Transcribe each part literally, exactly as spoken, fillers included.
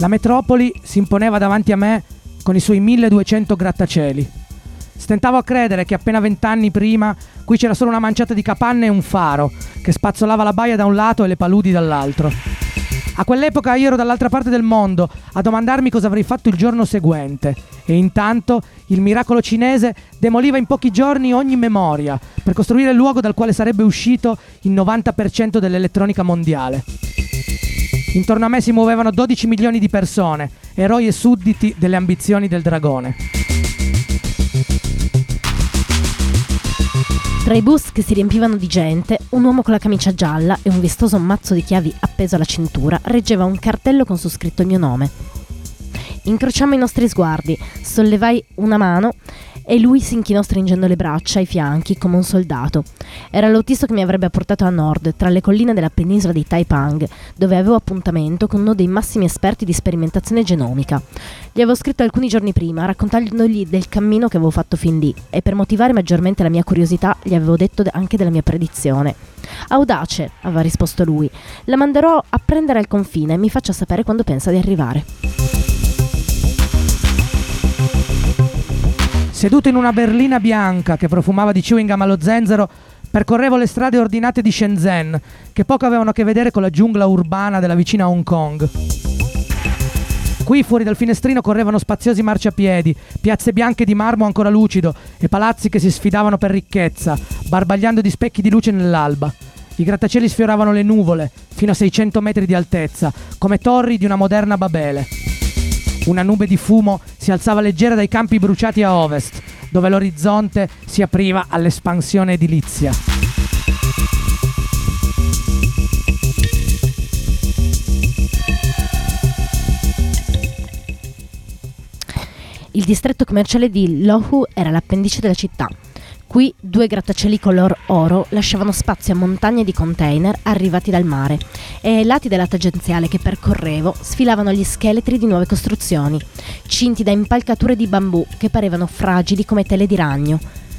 La metropoli si imponeva davanti a me con i suoi milleduecento grattacieli. Stentavo a credere che appena vent'anni prima qui c'era solo una manciata di capanne e un faro che spazzolava la baia da un lato e le paludi dall'altro. A quell'epoca io ero dall'altra parte del mondo a domandarmi cosa avrei fatto il giorno seguente, e intanto il miracolo cinese demoliva in pochi giorni ogni memoria per costruire il luogo dal quale sarebbe uscito il novanta per cento dell'elettronica mondiale. Intorno a me si muovevano dodici milioni di persone, eroi e sudditi delle ambizioni del dragone. Tra i bus che si riempivano di gente, un uomo con la camicia gialla e un vistoso mazzo di chiavi appeso alla cintura reggeva un cartello con su scritto il mio nome. Incrociammo i nostri sguardi, sollevai una mano e lui si inchinò stringendo le braccia ai fianchi come un soldato. Era l'autisto che mi avrebbe portato a nord, tra le colline della penisola di Taipang, dove avevo appuntamento con uno dei massimi esperti di sperimentazione genomica. Gli avevo scritto alcuni giorni prima, raccontandogli del cammino che avevo fatto fin lì, e per motivare maggiormente la mia curiosità gli avevo detto anche della mia predizione. Audace, aveva risposto lui. La manderò a prendere al confine e mi faccia sapere quando pensa di arrivare. Seduto in una berlina bianca che profumava di chewing gum allo zenzero, percorrevo le strade ordinate di Shenzhen, che poco avevano a che vedere con la giungla urbana della vicina Hong Kong. Qui fuori dal finestrino correvano spaziosi marciapiedi, piazze bianche di marmo ancora lucido e palazzi che si sfidavano per ricchezza, barbagliando di specchi di luce nell'alba. I grattacieli sfioravano le nuvole, fino a seicento metri di altezza, come torri di una moderna Babele. Una nube di fumo si alzava leggera dai campi bruciati a ovest, dove l'orizzonte si apriva all'espansione edilizia. Il distretto commerciale di Lohu era l'appendice della città. Qui due grattacieli color oro lasciavano spazio a montagne di container arrivati dal mare, e ai lati della tangenziale che percorrevo sfilavano gli scheletri di nuove costruzioni, cinti da impalcature di bambù che parevano fragili come tele di ragno.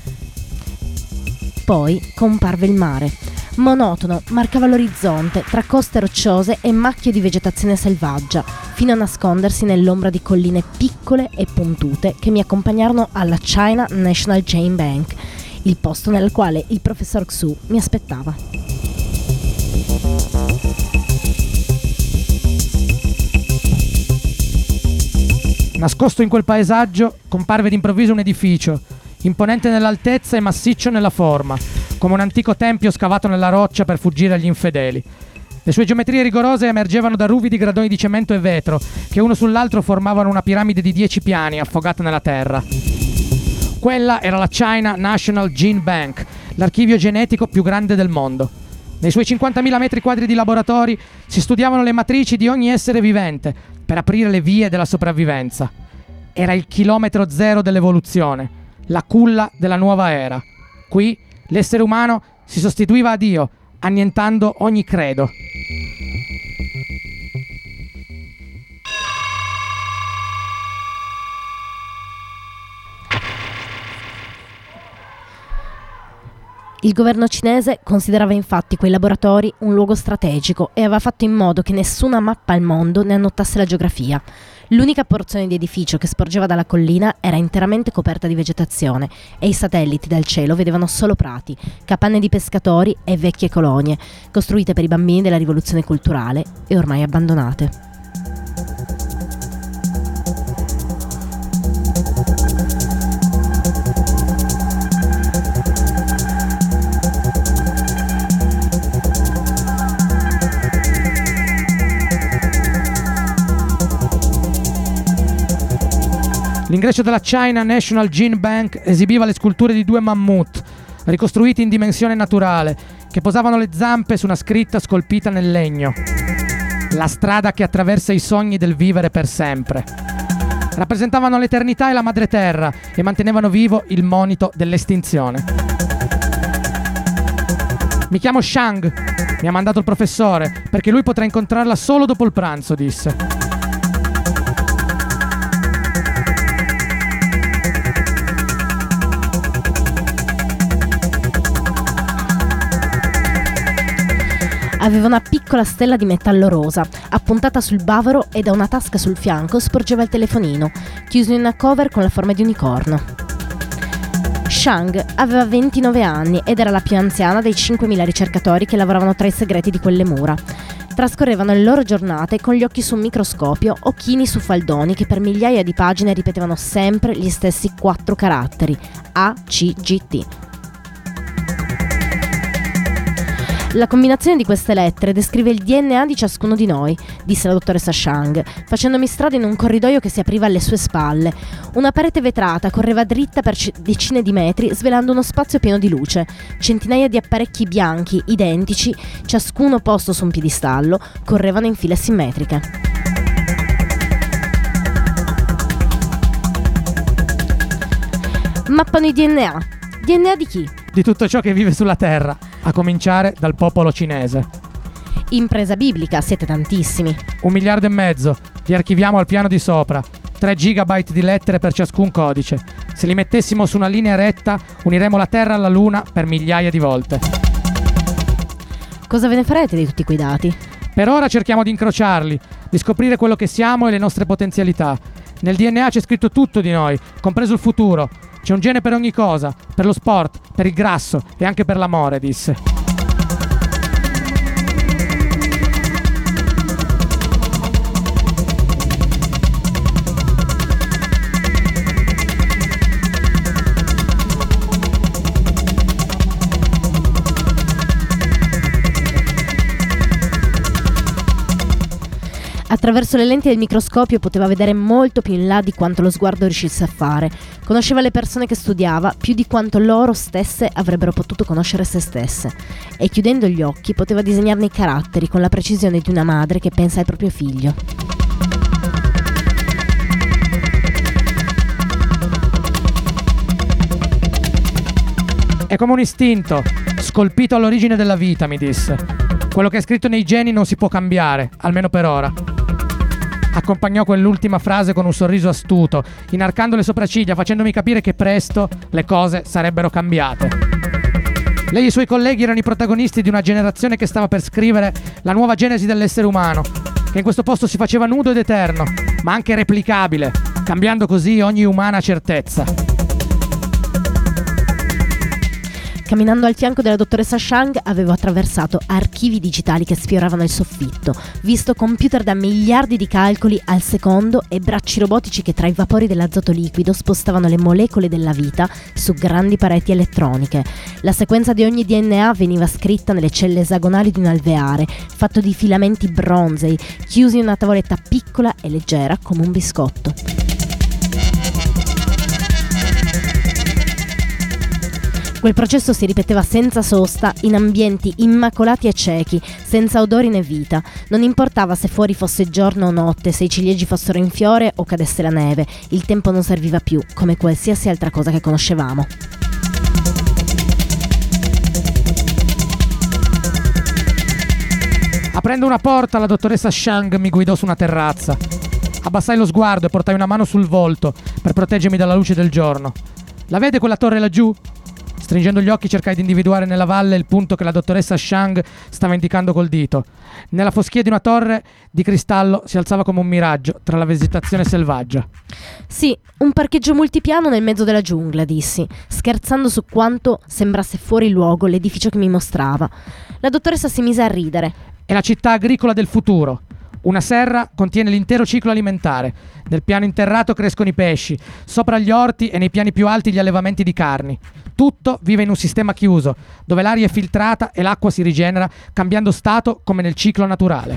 Poi comparve il mare. Monotono, marcava l'orizzonte tra coste rocciose e macchie di vegetazione selvaggia, fino a nascondersi nell'ombra di colline piccole e puntute che mi accompagnarono alla China National Gene Bank, il posto nel quale il professor Xu mi aspettava. Nascosto in quel paesaggio comparve d'improvviso un edificio, imponente nell'altezza e massiccio nella forma, come un antico tempio scavato nella roccia per fuggire agli infedeli. Le sue geometrie rigorose emergevano da ruvidi gradoni di cemento e vetro, che uno sull'altro formavano una piramide di dieci piani affogata nella terra. Quella era la China National Gene Bank, l'archivio genetico più grande del mondo. Nei suoi cinquantamila metri quadri di laboratori si studiavano le matrici di ogni essere vivente per aprire le vie della sopravvivenza. Era il chilometro zero dell'evoluzione, la culla della nuova era. Qui l'essere umano si sostituiva a Dio, annientando ogni credo. Il governo cinese considerava infatti quei laboratori un luogo strategico e aveva fatto in modo che nessuna mappa al mondo ne annotasse la geografia. L'unica porzione di edificio che sporgeva dalla collina era interamente coperta di vegetazione e i satelliti dal cielo vedevano solo prati, capanne di pescatori e vecchie colonie, costruite per i bambini della rivoluzione culturale e ormai abbandonate. L'ingresso della China National Gene Bank esibiva le sculture di due mammut, ricostruiti in dimensione naturale, che posavano le zampe su una scritta scolpita nel legno. La strada che attraversa i sogni del vivere per sempre. Rappresentavano l'eternità e la madre terra e mantenevano vivo il monito dell'estinzione. Mi chiamo Shang, mi ha mandato il professore, perché lui potrà incontrarla solo dopo il pranzo, disse. Aveva una piccola stella di metallo rosa, appuntata sul bavero, e da una tasca sul fianco sporgeva il telefonino, chiuso in una cover con la forma di unicorno. Shang aveva ventinove anni ed era la più anziana dei cinquemila ricercatori che lavoravano tra i segreti di quelle mura. Trascorrevano le loro giornate con gli occhi su un microscopio o chini su faldoni che per migliaia di pagine ripetevano sempre gli stessi quattro caratteri: A C G T. La combinazione di queste lettere descrive il D N A di ciascuno di noi, disse la dottoressa Shang, facendomi strada in un corridoio che si apriva alle sue spalle. Una parete vetrata correva dritta per c- decine di metri, svelando uno spazio pieno di luce. Centinaia di apparecchi bianchi, identici, ciascuno posto su un piedistallo, correvano in file simmetriche. Mappano i D N A. D N A di chi? Di tutto ciò che vive sulla Terra, a cominciare dal popolo cinese. Impresa biblica, siete tantissimi. Un miliardo e mezzo, li archiviamo al piano di sopra. tre gigabyte di lettere per ciascun codice. Se li mettessimo su una linea retta, uniremo la Terra alla Luna per migliaia di volte. Cosa ve ne farete di tutti quei dati? Per ora cerchiamo di incrociarli, di scoprire quello che siamo e le nostre potenzialità. Nel D N A c'è scritto tutto di noi, compreso il futuro. C'è un gene per ogni cosa, per lo sport, per il grasso e anche per l'amore, disse. Attraverso le lenti del microscopio poteva vedere molto più in là di quanto lo sguardo riuscisse a fare. Conosceva le persone che studiava più di quanto loro stesse avrebbero potuto conoscere se stesse. E chiudendo gli occhi poteva disegnarne i caratteri con la precisione di una madre che pensa al proprio figlio. È come un istinto, scolpito all'origine della vita, mi disse. Quello che è scritto nei geni non si può cambiare, almeno per ora. Accompagnò quell'ultima frase con un sorriso astuto, inarcando le sopracciglia, facendomi capire che presto le cose sarebbero cambiate. Lei e i suoi colleghi erano i protagonisti di una generazione che stava per scrivere la nuova genesi dell'essere umano, che in questo posto si faceva nudo ed eterno, ma anche replicabile, cambiando così ogni umana certezza. Camminando al fianco della dottoressa Shang avevo attraversato archivi digitali che sfioravano il soffitto, visto computer da miliardi di calcoli al secondo e bracci robotici che tra i vapori dell'azoto liquido spostavano le molecole della vita su grandi pareti elettroniche. La sequenza di ogni D N A veniva scritta nelle celle esagonali di un alveare, fatto di filamenti bronzei, chiusi in una tavoletta piccola e leggera come un biscotto. Quel processo si ripeteva senza sosta in ambienti immacolati e ciechi, senza odori né vita. Non importava se fuori fosse giorno o notte, se i ciliegi fossero in fiore o cadesse la neve, il tempo non serviva più, come qualsiasi altra cosa che conoscevamo. Aprendo una porta, la dottoressa Shang mi guidò su una terrazza. Abbassai lo sguardo e portai una mano sul volto per proteggermi dalla luce del giorno. La vede quella torre laggiù? Stringendo gli occhi cercai di individuare nella valle il punto che la dottoressa Shang stava indicando col dito. Nella foschia di una torre di cristallo si alzava come un miraggio tra la vegetazione selvaggia. Sì, un parcheggio multipiano nel mezzo della giungla, dissi, scherzando su quanto sembrasse fuori luogo l'edificio che mi mostrava. La dottoressa si mise a ridere. È la città agricola del futuro. Una serra contiene l'intero ciclo alimentare. Nel piano interrato crescono i pesci, sopra gli orti e nei piani più alti gli allevamenti di carni. Tutto vive in un sistema chiuso, dove l'aria è filtrata e l'acqua si rigenera, cambiando stato come nel ciclo naturale.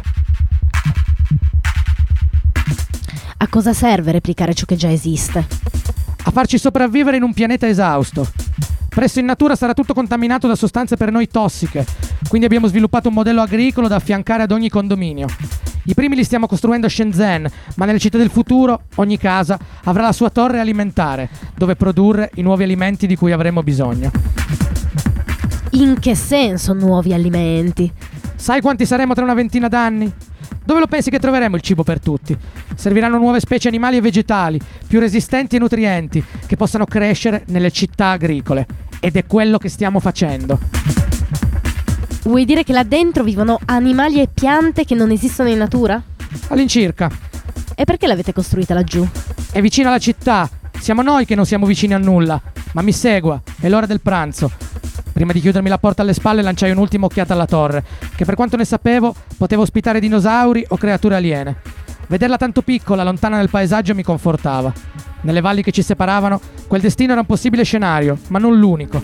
A cosa serve replicare ciò che già esiste? A farci sopravvivere in un pianeta esausto. Presso in natura sarà tutto contaminato da sostanze per noi tossiche, quindi abbiamo sviluppato un modello agricolo da affiancare ad ogni condominio. I primi li stiamo costruendo a Shenzhen, ma nelle città del futuro ogni casa avrà la sua torre alimentare, dove produrre i nuovi alimenti di cui avremo bisogno. In che senso nuovi alimenti? Sai quanti saremo tra una ventina d'anni? Dove lo pensi che troveremo il cibo per tutti? Serviranno nuove specie animali e vegetali, più resistenti e nutrienti, che possano crescere nelle città agricole. Ed è quello che stiamo facendo. Vuoi dire che là dentro vivono animali e piante che non esistono in natura? All'incirca. E perché l'avete costruita laggiù? È vicina alla città. Siamo noi che non siamo vicini a nulla. Ma mi segua, è l'ora del pranzo. Prima di chiudermi la porta alle spalle lanciai un'ultima occhiata alla torre, che per quanto ne sapevo poteva ospitare dinosauri o creature aliene. Vederla tanto piccola, lontana nel paesaggio, mi confortava. Nelle valli che ci separavano, quel destino era un possibile scenario, ma non l'unico.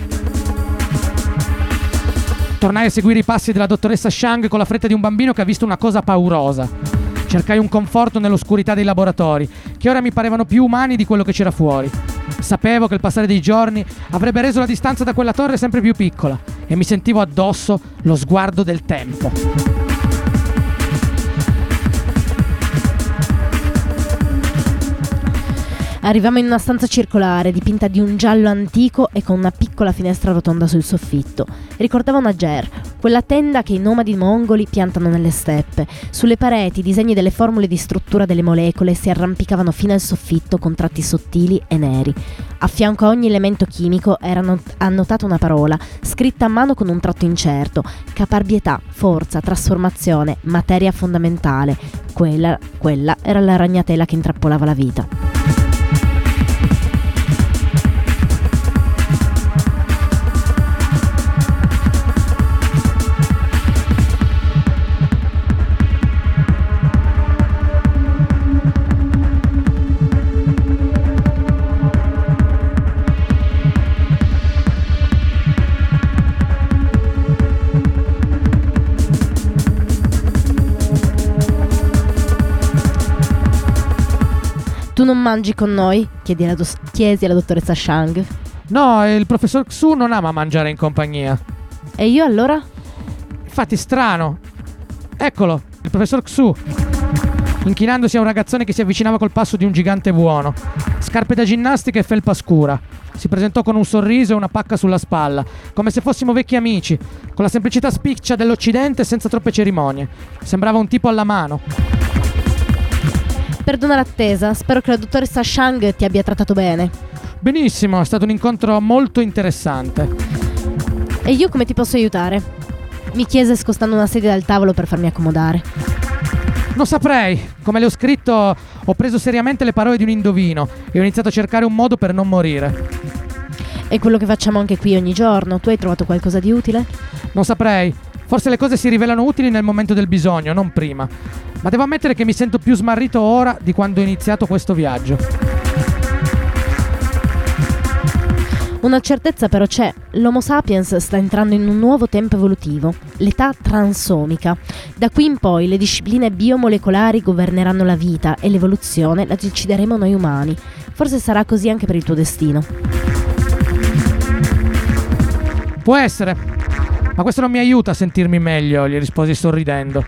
Tornai a seguire i passi della dottoressa Shang con la fretta di un bambino che ha visto una cosa paurosa. Cercai un conforto nell'oscurità dei laboratori, che ora mi parevano più umani di quello che c'era fuori. Sapevo che il passare dei giorni avrebbe reso la distanza da quella torre sempre più piccola e mi sentivo addosso lo sguardo del tempo. Arrivammo in una stanza circolare dipinta di un giallo antico e con una piccola finestra rotonda sul soffitto. Ricordava una ger, quella tenda che i nomadi mongoli piantano nelle steppe. Sulle pareti i disegni delle formule di struttura delle molecole si arrampicavano fino al soffitto con tratti sottili e neri. A fianco a ogni elemento chimico era annotata una parola, scritta a mano con un tratto incerto: caparbietà, forza, trasformazione, materia fondamentale. Quella, quella era la ragnatela che intrappolava la vita. Tu non mangi con noi? Chiedi alla, do- chiesi alla dottoressa Shang. No, il professor Xu non ama mangiare in compagnia. E io allora? Infatti strano. Eccolo, il professor Xu, inchinandosi a un ragazzone che si avvicinava col passo di un gigante buono. Scarpe da ginnastica e felpa scura. Si presentò con un sorriso e una pacca sulla spalla, come se fossimo vecchi amici, con la semplicità spiccia dell'Occidente e senza troppe cerimonie. Sembrava un tipo alla mano. Perdona l'attesa, spero che la dottoressa Shang ti abbia trattato bene. Benissimo, è stato un incontro molto interessante. E io come ti posso aiutare? Mi chiese scostando una sedia dal tavolo per farmi accomodare. Non saprei. Come le ho scritto, ho preso seriamente le parole di un indovino e ho iniziato a cercare un modo per non morire. È quello che facciamo anche qui ogni giorno. Tu hai trovato qualcosa di utile? Non saprei. Forse le cose si rivelano utili nel momento del bisogno, non prima. Ma devo ammettere che mi sento più smarrito ora di quando ho iniziato questo viaggio. Una certezza però c'è. L'Homo sapiens sta entrando in un nuovo tempo evolutivo, l'età transomica. Da qui in poi le discipline biomolecolari governeranno la vita e l'evoluzione la decideremo noi umani. Forse sarà così anche per il tuo destino. Può essere, ma questo non mi aiuta a sentirmi meglio, gli risposi sorridendo.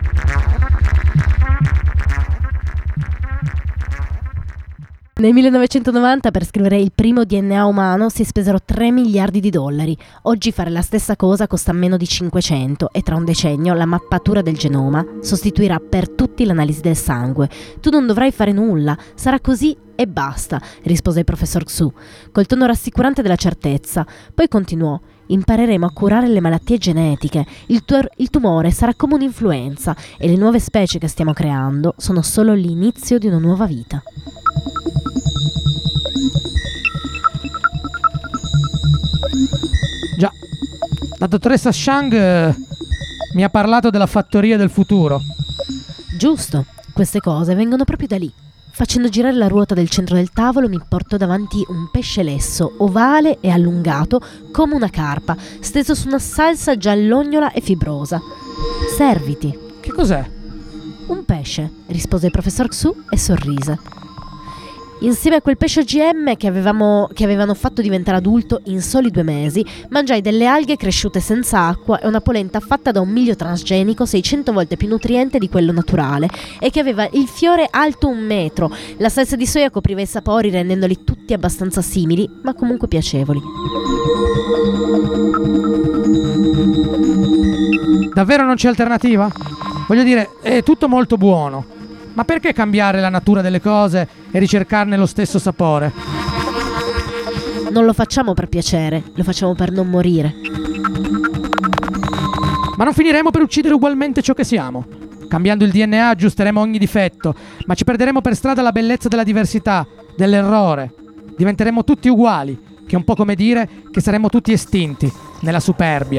Nel millenovecentonovanta per scrivere il primo D N A umano si spesero tre miliardi di dollari. Oggi fare la stessa cosa costa meno di cinquecento e tra un decennio la mappatura del genoma sostituirà per tutti l'analisi del sangue. Tu non dovrai fare nulla, sarà così e basta, rispose il professor Xu, col tono rassicurante della certezza. Poi continuò: impareremo a curare le malattie genetiche, il, tu- il tumore sarà come un'influenza e le nuove specie che stiamo creando sono solo l'inizio di una nuova vita. Già, la dottoressa Shang eh, mi ha parlato della fattoria del futuro. Giusto, queste cose vengono proprio da lì. Facendo girare la ruota del centro del tavolo mi portò davanti un pesce lesso, ovale e allungato come una carpa, steso su una salsa giallognola e fibrosa. Serviti. Che cos'è? Un pesce, rispose il professor Xu e sorrise. Insieme a quel pesce O G M che, avevamo, che avevano fatto diventare adulto in soli due mesi, mangiai delle alghe cresciute senza acqua e una polenta fatta da un miglio transgenico seicento volte più nutriente di quello naturale e che aveva il fiore alto un metro. La salsa di soia copriva i sapori rendendoli tutti abbastanza simili, ma comunque piacevoli. Davvero non c'è alternativa? Voglio dire, è tutto molto buono. Ma perché cambiare la natura delle cose e ricercarne lo stesso sapore? Non lo facciamo per piacere, lo facciamo per non morire. Ma non finiremo per uccidere ugualmente ciò che siamo. Cambiando il D N A aggiusteremo ogni difetto, ma ci perderemo per strada la bellezza della diversità, dell'errore. Diventeremo tutti uguali, che è un po' come dire che saremo tutti estinti nella superbia.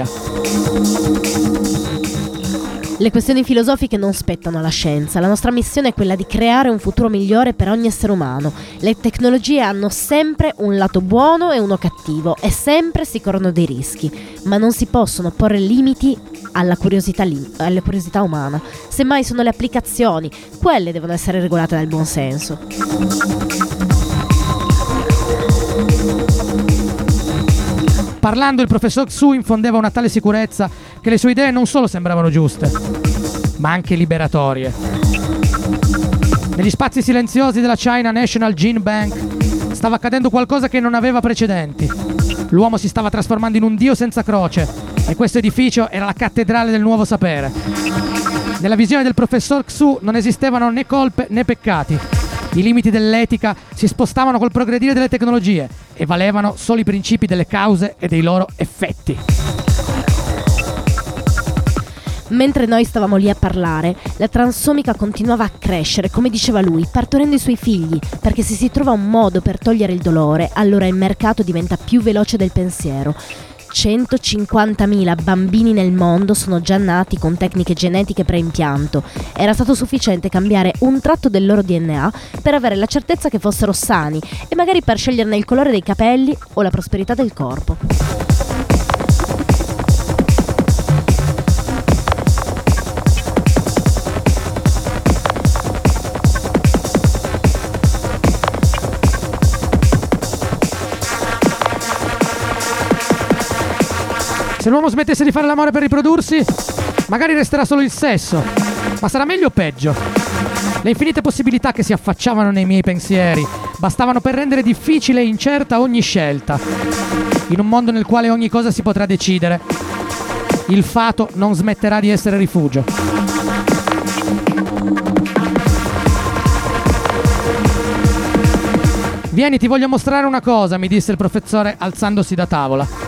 Le questioni filosofiche non spettano alla scienza. La nostra missione è quella di creare un futuro migliore per ogni essere umano. Le tecnologie hanno sempre un lato buono e uno cattivo e sempre si corrono dei rischi, ma non si possono porre limiti alla curiosità, lim- alla curiosità umana. Semmai sono le applicazioni, quelle devono essere regolate dal buon senso. Parlando, il professor Xu infondeva una tale sicurezza che le sue idee non solo sembravano giuste, ma anche liberatorie. Negli spazi silenziosi della China National Gene Bank stava accadendo qualcosa che non aveva precedenti. L'uomo si stava trasformando in un dio senza croce e questo edificio era la cattedrale del nuovo sapere. Nella visione del professor Xu non esistevano né colpe né peccati. I limiti dell'etica si spostavano col progredire delle tecnologie e valevano solo i principi delle cause e dei loro effetti. Mentre noi stavamo lì a parlare, la transomica continuava a crescere, come diceva lui, partorendo i suoi figli, perché se si trova un modo per togliere il dolore, allora il mercato diventa più veloce del pensiero. centocinquantamila bambini nel mondo sono già nati con tecniche genetiche preimpianto. Era stato sufficiente cambiare un tratto del loro D N A per avere la certezza che fossero sani e magari per sceglierne il colore dei capelli o la prosperità del corpo. Se l'uomo smettesse di fare l'amore per riprodursi, magari resterà solo il sesso. Ma sarà meglio o peggio? Le infinite possibilità che si affacciavano nei miei pensieri bastavano per rendere difficile e incerta ogni scelta. In un mondo nel quale ogni cosa si potrà decidere, il fato non smetterà di essere rifugio. Vieni, ti voglio mostrare una cosa, mi disse il professore alzandosi da tavola.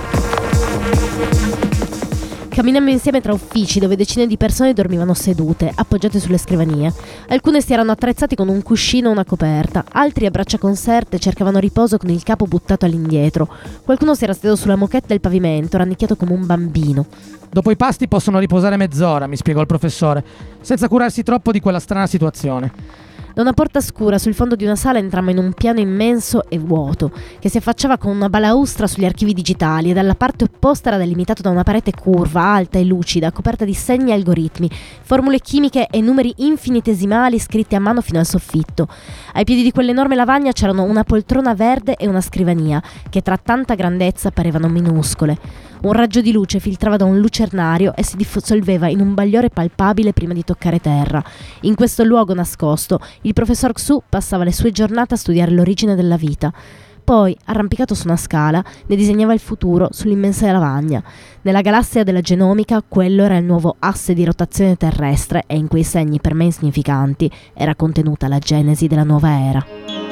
Camminammo insieme tra uffici dove decine di persone dormivano sedute, appoggiate sulle scrivanie. Alcune si erano attrezzati con un cuscino o una coperta, altri a braccia conserte cercavano riposo con il capo buttato all'indietro. Qualcuno si era seduto sulla moquette del pavimento, rannicchiato come un bambino. Dopo i pasti possono riposare mezz'ora, mi spiegò il professore, senza curarsi troppo di quella strana situazione. Da una porta scura sul fondo di una sala entrammo in un piano immenso e vuoto, che si affacciava con una balaustra sugli archivi digitali e dalla parte opposta era delimitato da una parete curva, alta e lucida, coperta di segni e algoritmi, formule chimiche e numeri infinitesimali scritti a mano fino al soffitto. Ai piedi di quell'enorme lavagna c'erano una poltrona verde e una scrivania, che tra tanta grandezza parevano minuscole. Un raggio di luce filtrava da un lucernario e si dissolveva in un bagliore palpabile prima di toccare terra. In questo luogo nascosto, il professor Xu passava le sue giornate a studiare l'origine della vita. Poi, arrampicato su una scala, ne disegnava il futuro sull'immensa lavagna. Nella galassia della genomica, quello era il nuovo asse di rotazione terrestre e in quei segni per me insignificanti era contenuta la genesi della nuova era.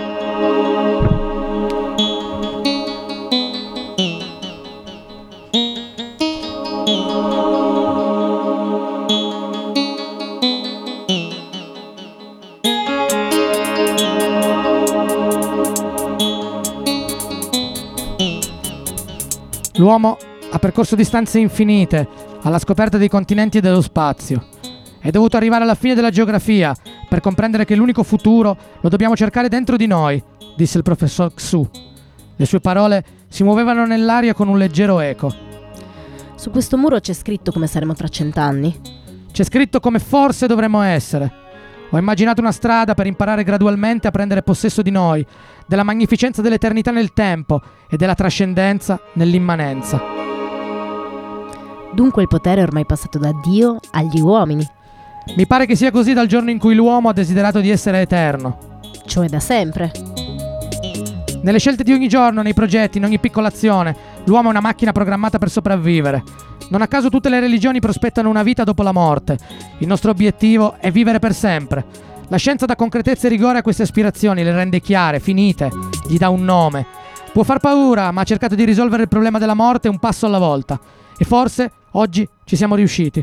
L'uomo ha percorso distanze infinite alla scoperta dei continenti e dello spazio. È dovuto arrivare alla fine della geografia per comprendere che l'unico futuro lo dobbiamo cercare dentro di noi, disse il professor Xu. Le sue parole si muovevano nell'aria con un leggero eco. Su questo muro c'è scritto come saremo tra cent'anni. C'è scritto come forse dovremmo essere. Ho immaginato una strada per imparare gradualmente a prendere possesso di noi, della magnificenza dell'eternità nel tempo e della trascendenza nell'immanenza. Dunque il potere è ormai passato da Dio agli uomini. Mi pare che sia così dal giorno in cui l'uomo ha desiderato di essere eterno. Cioè da sempre. Nelle scelte di ogni giorno, nei progetti, in ogni piccola azione, l'uomo è una macchina programmata per sopravvivere. Non a caso tutte le religioni prospettano una vita dopo la morte. Il nostro obiettivo è vivere per sempre. La scienza dà concretezza e rigore a queste aspirazioni, le rende chiare, finite, gli dà un nome. Può far paura, ma ha cercato di risolvere il problema della morte un passo alla volta. E forse Oggi ci siamo riusciti.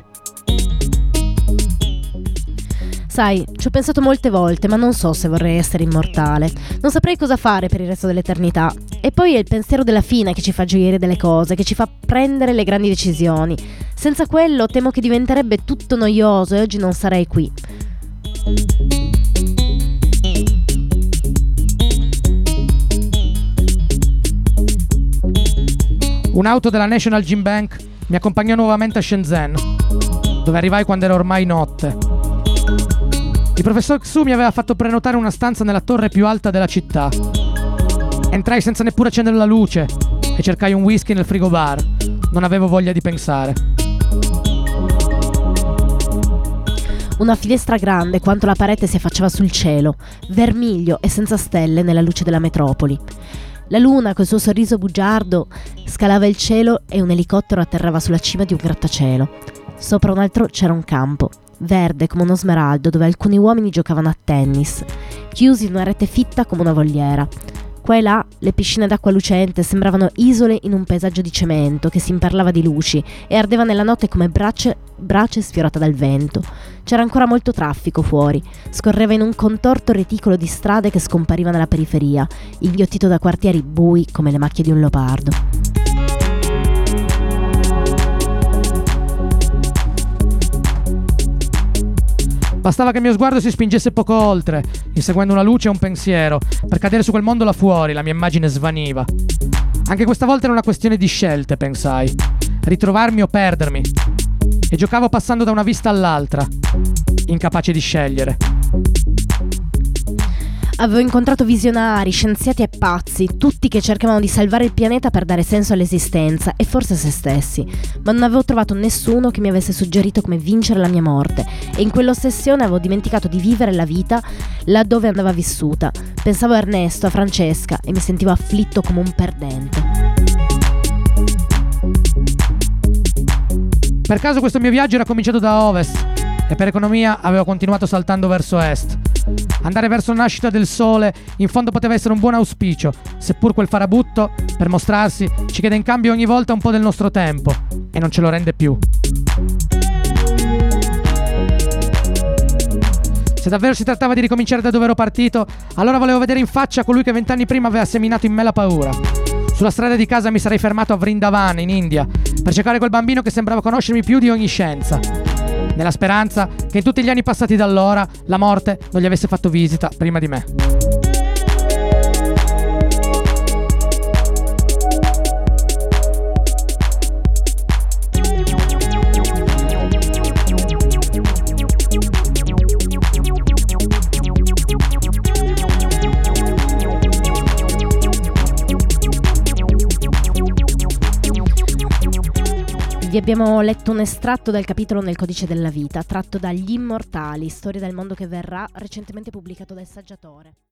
Sai, ci ho pensato molte volte, ma non so se vorrei essere immortale. Non saprei cosa fare per il resto dell'eternità. E poi è il pensiero della fine che ci fa gioire delle cose, che ci fa prendere le grandi decisioni. Senza quello temo che diventerebbe tutto noioso e oggi non sarei qui. Un'auto della National Gym Bank mi accompagnò nuovamente a Shenzhen, dove arrivai quando era ormai notte. Il professor Xu mi aveva fatto prenotare una stanza nella torre più alta della città. Entrai senza neppure accendere la luce e cercai un whisky nel frigo bar. Non avevo voglia di pensare. Una finestra grande quanto la parete si affacciava sul cielo, vermiglio e senza stelle nella luce della metropoli. La luna, col suo sorriso bugiardo, scalava il cielo e un elicottero atterrava sulla cima di un grattacielo. Sopra un altro c'era un campo, verde come uno smeraldo, dove alcuni uomini giocavano a tennis, chiusi in una rete fitta come una voliera. Qua e là le piscine d'acqua lucente sembravano isole in un paesaggio di cemento che si imperlava di luci e ardeva nella notte come brace, brace sfiorata dal vento. C'era ancora molto traffico fuori, scorreva in un contorto reticolo di strade che scompariva nella periferia, inghiottito da quartieri bui come le macchie di un leopardo. Bastava che il mio sguardo si spingesse poco oltre, inseguendo una luce e un pensiero, per cadere su quel mondo là fuori. La mia immagine svaniva. Anche questa volta era una questione di scelte, pensai. Ritrovarmi o perdermi. E giocavo passando da una vista all'altra, incapace di scegliere. Avevo incontrato visionari, scienziati e pazzi, tutti che cercavano di salvare il pianeta per dare senso all'esistenza e forse a se stessi, ma non avevo trovato nessuno che mi avesse suggerito come vincere la mia morte e in quell'ossessione avevo dimenticato di vivere la vita laddove andava vissuta. Pensavo a Ernesto, a Francesca e mi sentivo afflitto come un perdente. Per caso questo mio viaggio era cominciato da ovest e per economia avevo continuato saltando verso est. Andare verso la nascita del sole in fondo poteva essere un buon auspicio, seppur quel farabutto, per mostrarsi, ci chiede in cambio ogni volta un po' del nostro tempo e non ce lo rende più. Se davvero si trattava di ricominciare da dove ero partito, allora volevo vedere in faccia colui che vent'anni prima aveva seminato in me la paura. Sulla strada di casa mi sarei fermato a Vrindavan, in India, per cercare quel bambino che sembrava conoscermi più di ogni scienza, nella speranza che in tutti gli anni passati da allora la morte non gli avesse fatto visita prima di me. Vi abbiamo letto un estratto dal capitolo Nel codice della vita, tratto dagli Immortali, storia del mondo che verrà, recentemente pubblicato dal Saggiatore.